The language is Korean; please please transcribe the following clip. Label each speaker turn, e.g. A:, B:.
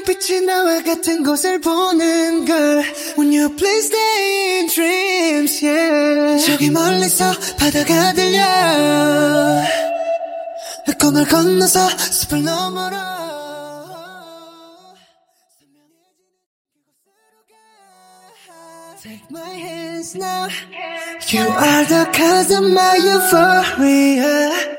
A: 눈빛이 나와 같은 곳을 보는 걸 When you please stay in dreams, yeah. 저기 멀리서 바다가 들려 꿈을 건너서 숲을 너머로 Take my hands now. You are the cause of my euphoria.